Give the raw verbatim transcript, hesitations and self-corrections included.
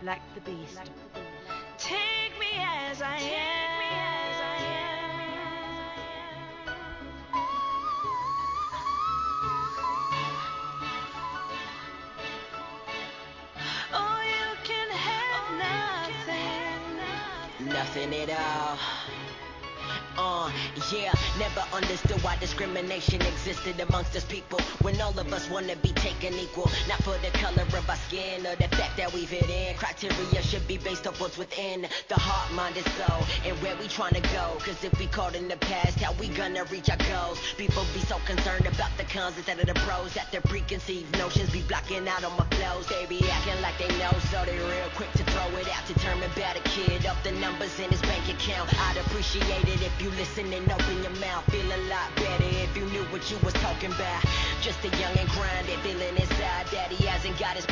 like the beast. Take me as I am. Oh, you can have nothing. Nothing at all. Uh, yeah, never understood why discrimination existed amongst us people when all of us wanna be taken equal, not for the color of our skin or the fact that we fit in. Criteria should be based off what's within the heart, mind, and soul, and where we tryna go. Cause if we caught in the past, how we gonna reach our goals? People be so concerned about the cons instead of the pros, that their preconceived notions be blocking out on my flows. They be acting like they know, so they real quick to throw it out, determined by the kid up the numbers in his bank account. I'd appreciate it if you listen and open your mouth. Feel a lot better if you knew what you was talking about. Just a young and grinding, feeling inside that he hasn't got his